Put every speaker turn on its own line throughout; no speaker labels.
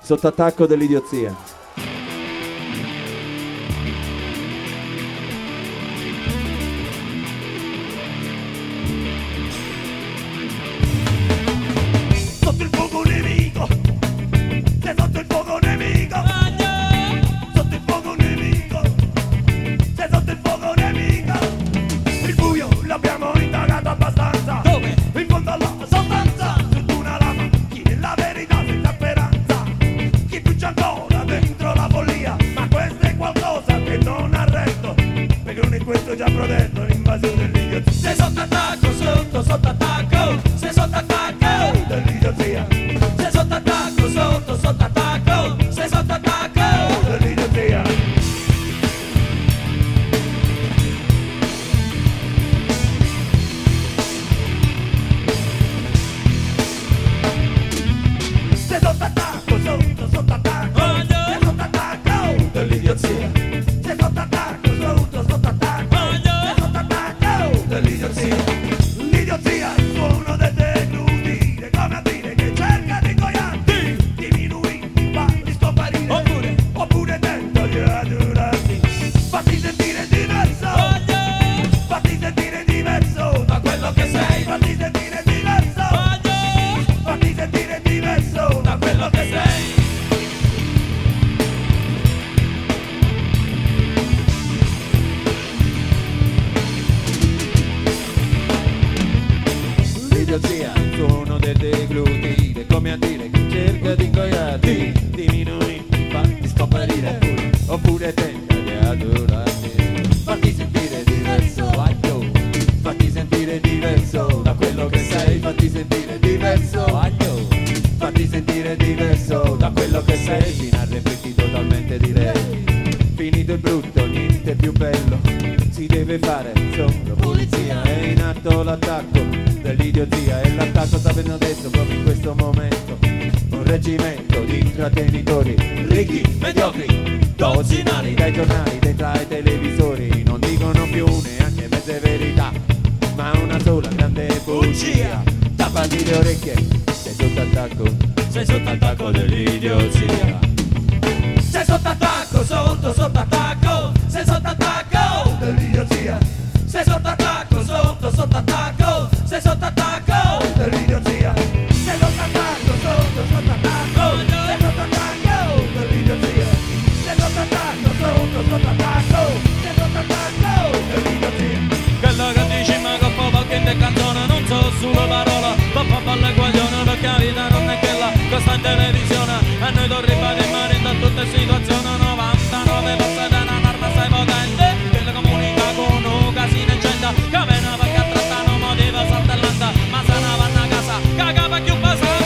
sotto attacco dell'idiozia.
Sotto il fuoco nemico, sei sotto il fuoco nemico, sotto il fuoco nemico, sei sotto il fuoco nemico. Il buio l'abbiamo indagato abbastanza.
Dove?
In fondo alla sostanza, sotto una lama, chi nella verità senza speranza, chi brucia ancora dentro la follia, ma questo è qualcosa che non ha retto, perché non è questo già protetto, l'invasione dell'idiozia. Sei sotto attacco, sotto attacco, sei sotto attacco dell'idiozia. Sei sotto attacco, sotto attacco, sei sotto attacco dell'idiozia. Sei sotto attacco, sotto attacco, sei sotto attacco dell'idiozia. Sei sotto attacco, sotto attacco, sei sotto attacco dell'idiozia. L'idiozia è il suono del deglutire, come a dire che cerca di ingoiarti, diminuirti, farti scomparire, oppure tenta di adorarti, fatti sentire diverso, fatti sentire diverso da quello che sei, fatti sentire diverso, fatti sentire diverso da quello che sei.
L'idiozia è il suono del deglutire, come a dire che cerca di ingoiarti, diminuirti, farti scomparire, oppure tenta di adorarti, fatti sentire diverso, aglio, fatti sentire diverso da quello che sei, fatti sentire diverso, aglio, fatti sentire diverso da quello che sei, fino a repetirti totalmente direi. Finito il brutto, niente più bello, si deve fare solo pulizia, è in atto l'attacco dell'idiozia e l'attacco sta avendo adesso proprio in questo momento. Un reggimento di intrattenitori, ricchi, mediocri, dozzinali, dai giornali, dai tra i televisori, non dicono più neanche mezze verità, ma una sola grande bugia. Tappati le orecchie, sei sotto attacco dell'idiozia.
Sei sotto attacco, sotto attacco, sei sotto attacco dell'idiozia. Sei sotto attacco, sotto attacco, sei sotto attacco dell'idiozia. Sei sotto attacco, sotto attacco, sei sotto attacco dell'idiozia. Sei sotto attacco, sotto attacco, sei sotto attacco dell'idiozia.
Quello che dici ma che fa qualche canzone non so solo parola, ma fa palle guaglione perché la vita non è quella che sta in televisione e noi torniamo di mare in tutte situazioni. 99 passate una norma sai potente che le comunica con un casino in gente che viene perché trattano motivo saltellante ma se ne vanno a casa cagava più pesante.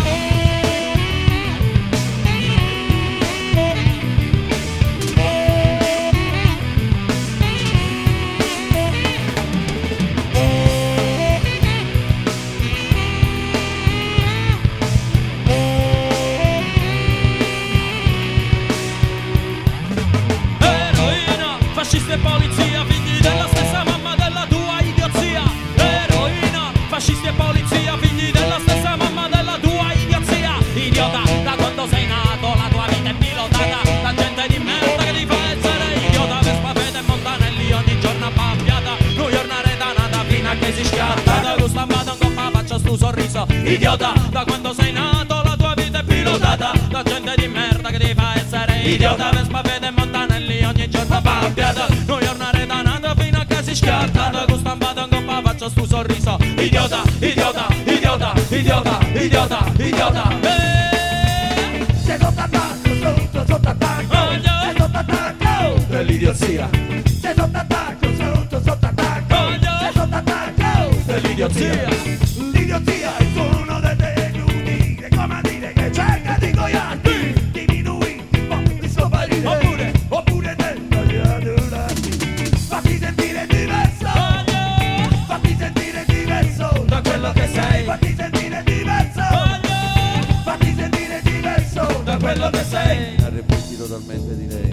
Fascisti e polizia, figli della stessa mamma della tua idiozia. Eroina, fascisti e polizia, figli della stessa mamma della tua idiozia. Idiota, da quando sei nato la tua vita è pilotata da gente di merda che ti fa essere idiota. Vespa, Fede e Montanelli ogni giorno abbabbiata, non giornare da nata fino a che si schiatta. Da gusto ambato con pa faccia stu sorriso. Idiota, da quando sei nato la tua vita è pilotata da gente di merda che ti fa essere idiota. Vespa, Fede e Montanelli ogni giorno abbabbiata, non giornare da nata fino a che si schiatta. Da gusto ambato con pa faccia stu sorriso. Idiota, idiota, idiota, idiota, idiota, idiota.
Sei sotto attacco, sotto attacco, sei sotto attacco dell'idiozia. Sei sotto attacco, sotto attacco, sei sotto attacco dell'idiozia. L'idiozia è il suono del deglutire, come a dire che cerca di ingoiarti, diminuirti, farti scomparire, oppure tenta di adorarti, fatti sentire diverso, fatti sentire diverso da quello che sei, fatti sentire diverso, fatti sentire diverso da quello che sei.
Arrepenti totalmente direi.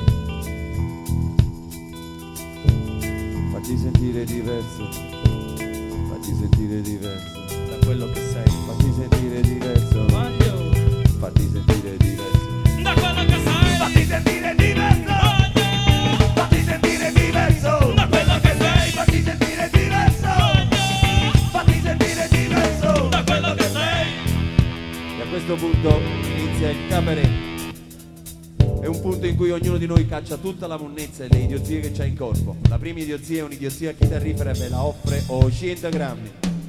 Fatti sentire diverso, fatti sentire diverso
Da quello che sei.
fatti sentire diverso,
Maglio.
fatti sentire diverso. inizia il cabaret. È un punto in cui ognuno di noi caccia tutta la monnezza e le idiozie che c'ha in corpo. La prima idiozia è un'idiozia chitarrifera e ve la offre 100 grammi.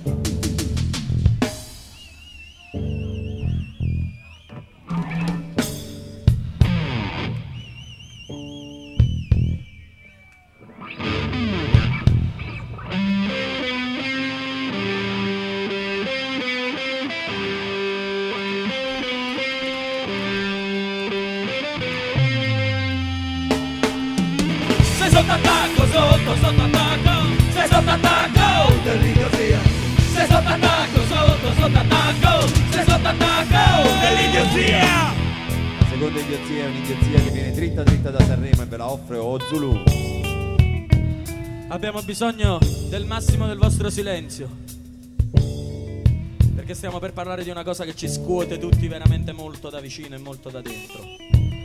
Sotto attacco, sotto attacco, sei sotto attacco dell'idiozia. Sei sotto attacco, sotto attacco, sei sotto attacco dell'idiozia.
La seconda idiozia è un'idiozia che viene dritta da Sanremo e ve la offre Zulu.
Abbiamo bisogno del massimo del vostro silenzio, perché stiamo per parlare di una cosa che ci scuote tutti veramente molto da vicino e molto da dentro.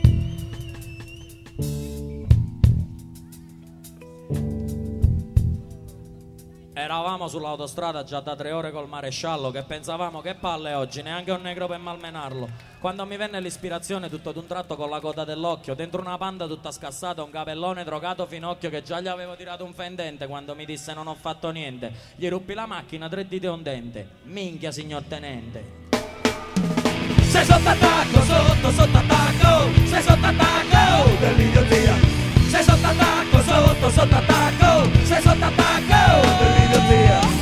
Eravamo sull'autostrada già da 3 ore col maresciallo che pensavamo che palle oggi, neanche un negro per malmenarlo. Quando mi venne l'ispirazione tutto d'un tratto con la coda dell'occhio, dentro una panda tutta scassata, un capellone drogato finocchio che già gli avevo tirato un fendente quando mi disse non ho fatto niente. Gli ruppi la macchina, 3 dita e un dente. Minchia signor tenente. Sei sotto attacco, sotto attacco, sei sotto attacco dell'idiozia. Sei sotto attacco, sotto attacco, sei sotto attacco dell'idiozia.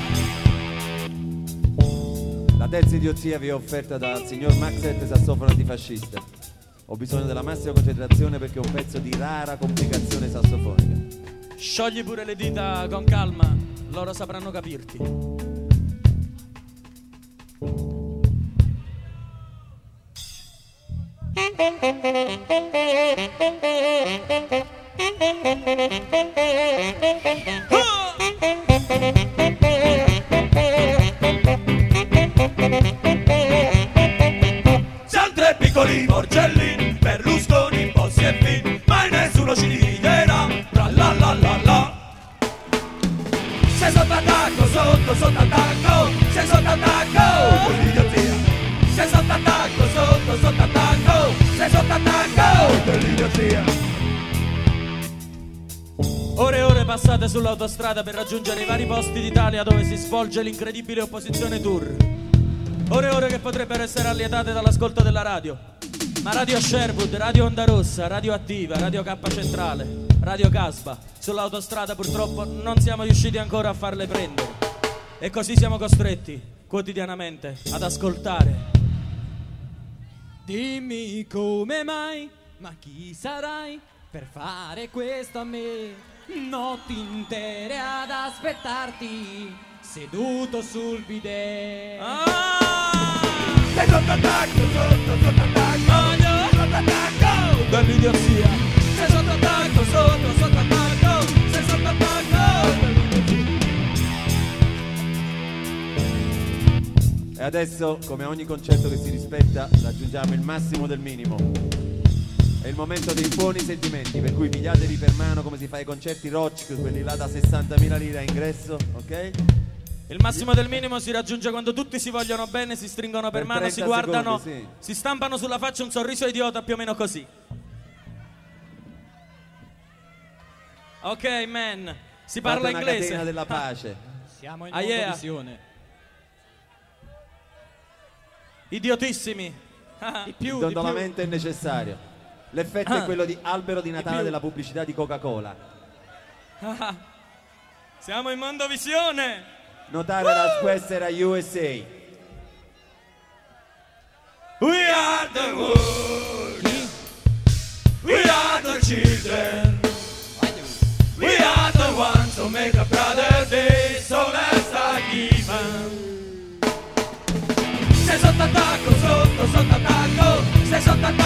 La terza idiozia vi è offerta dal signor Maxet, sassofono antifascista. Ho bisogno della massima concentrazione perché è un pezzo di rara complicazione sassofonica.
Sciogli pure le dita con calma, loro sapranno capirti.
Siamo 3 piccoli morcelli, Berlusconi, Bossi e Fin, mai nessuno ci dividerà, tra la la la la. Sei sotto attacco, sotto attacco, sei sotto attacco, dell'idiozia. Sei sotto attacco, sotto attacco, sei sotto attacco, dell'idiozia.
Ore e ore passate sull'autostrada per raggiungere i vari posti d'Italia dove si svolge l'incredibile opposizione tour. Ore e ore che potrebbero essere allietate dall'ascolto della radio. Ma Radio Sherwood, Radio Onda Rossa, Radio Attiva, Radio K Centrale, Radio Casba, sull'autostrada purtroppo non siamo riusciti ancora a farle prendere. E così siamo costretti, quotidianamente, ad ascoltare.
Dimmi come mai, ma chi sarai per fare questo a me? Notti intere ad aspettarti, seduto sul bidet.
Sei sotto attacco, sotto attacco, sotto attacco
Dall'idiozia.
sei sotto attacco, sotto attacco, sei sotto attacco.
E adesso, come ogni concetto che si rispetta, raggiungiamo il massimo del minimo. È il momento dei buoni sentimenti, per cui pigliatevi per mano come si fa ai concerti rock, quelli là da 60.000 lire a ingresso, ok?
Il massimo del minimo si raggiunge quando tutti si vogliono bene, si stringono per mano, si
30
guardano,
secondi, sì.
si stampano sulla faccia un sorriso idiota più o meno così. Ok, man, si parla
Fate una
inglese.
catena della pace.
Siamo in
Ah, yeah.
visione.
Idiotissimi.
Di più,
Il
di più.
dondolamento è necessario. L'effetto è quello di albero di Natale della pubblicità di Coca-Cola.
Siamo in Mondovisione.
Notare la Squestera USA.
We are the world, we are the children, we are the ones who make a brother day, so let's start giving. Sei sotto attacco, sotto attacco, sei sotto attacco.